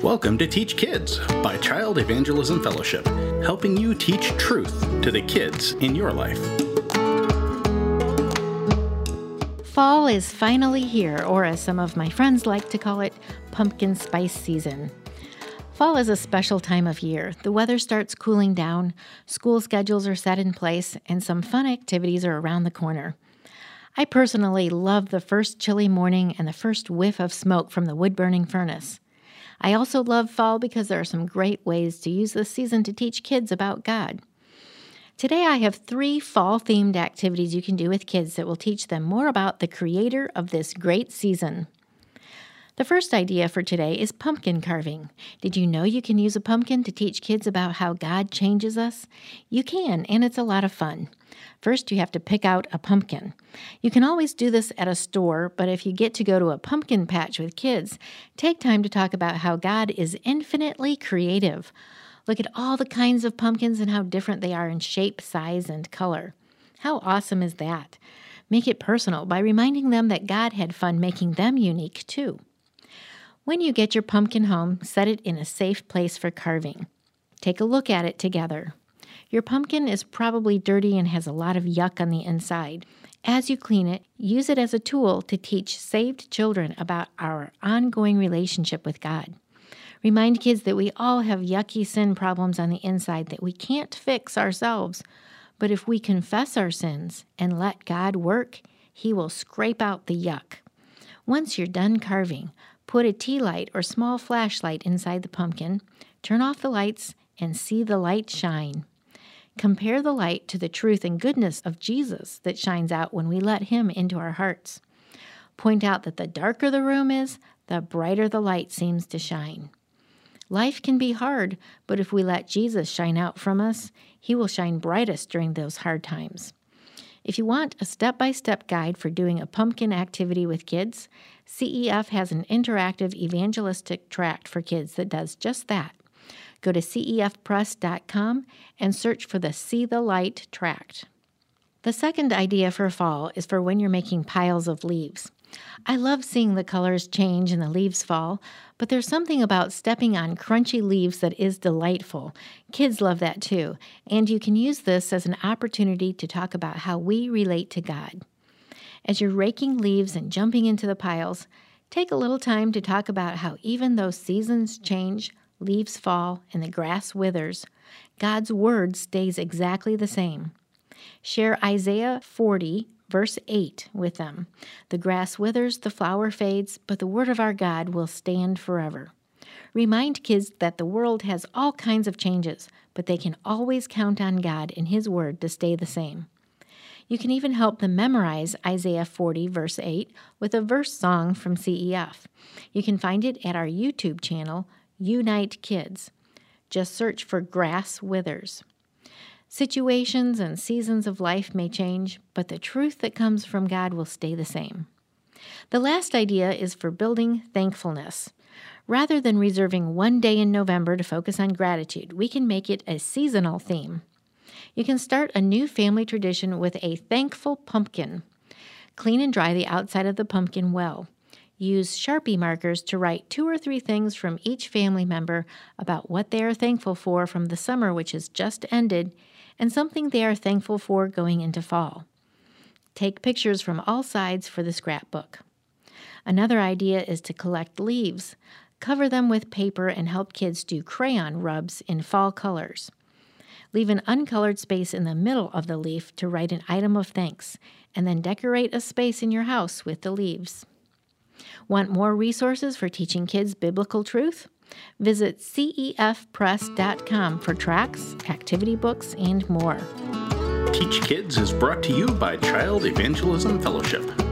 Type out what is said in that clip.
Welcome to Teach Kids by Child Evangelism Fellowship, helping you teach truth to the kids in your life. Fall is finally here, or as some of my friends like to call it, pumpkin spice season. Fall is a special time of year. The weather starts cooling down, school schedules are set in place, and some fun activities are around the corner. I personally love the first chilly morning and the first whiff of smoke from the wood-burning furnace. I also love fall because there are some great ways to use this season to teach kids about God. Today I have 3 fall-themed activities you can do with kids that will teach them more about the creator of this great season. The first idea for today is pumpkin carving. Did you know you can use a pumpkin to teach kids about how God changes us? You can, and it's a lot of fun. First, you have to pick out a pumpkin. You can always do this at a store, but if you get to go to a pumpkin patch with kids, take time to talk about how God is infinitely creative. Look at all the kinds of pumpkins and how different they are in shape, size, and color. How awesome is that? Make it personal by reminding them that God had fun making them unique too. When you get your pumpkin home, set it in a safe place for carving. Take a look at it together. Your pumpkin is probably dirty and has a lot of yuck on the inside. As you clean it, use it as a tool to teach saved children about our ongoing relationship with God. Remind kids that we all have yucky sin problems on the inside that we can't fix ourselves. But if we confess our sins and let God work, He will scrape out the yuck. Once you're done carving, put a tea light or small flashlight inside the pumpkin, turn off the lights, and see the light shine. Compare the light to the truth and goodness of Jesus that shines out when we let Him into our hearts. Point out that the darker the room is, the brighter the light seems to shine. Life can be hard, but if we let Jesus shine out from us, He will shine brightest during those hard times. If you want a step-by-step guide for doing a pumpkin activity with kids, CEF has an interactive evangelistic tract for kids that does just that. Go to cefpress.com and search for the See the Light tract. The second idea for fall is for when you're making piles of leaves. I love seeing the colors change and the leaves fall, but there's something about stepping on crunchy leaves that is delightful. Kids love that too, and you can use this as an opportunity to talk about how we relate to God. As you're raking leaves and jumping into the piles, take a little time to talk about how even though seasons change, leaves fall, and the grass withers, God's word stays exactly the same. Share Isaiah 40, Verse 8 with them. The grass withers, the flower fades, but the word of our God will stand forever. Remind kids that the world has all kinds of changes, but they can always count on God and His word to stay the same. You can even help them memorize Isaiah 40, verse 8 with a verse song from CEF. You can find it at our YouTube channel, Unite Kids. Just search for Grass Withers. Situations and seasons of life may change, but the truth that comes from God will stay the same. The last idea is for building thankfulness. Rather than reserving one day in November to focus on gratitude, we can make it a seasonal theme. You can start a new family tradition with a thankful pumpkin. Clean and dry the outside of the pumpkin well. Use Sharpie markers to write 2 or 3 things from each family member about what they are thankful for from the summer which has just ended, and something they are thankful for going into fall. Take pictures from all sides for the scrapbook. Another idea is to collect leaves. Cover them with paper and help kids do crayon rubs in fall colors. Leave an uncolored space in the middle of the leaf to write an item of thanks, and then decorate a space in your house with the leaves. Want more resources for teaching kids biblical truth? Visit cefpress.com for tracts, activity books, and more. Teach Kids is brought to you by Child Evangelism Fellowship.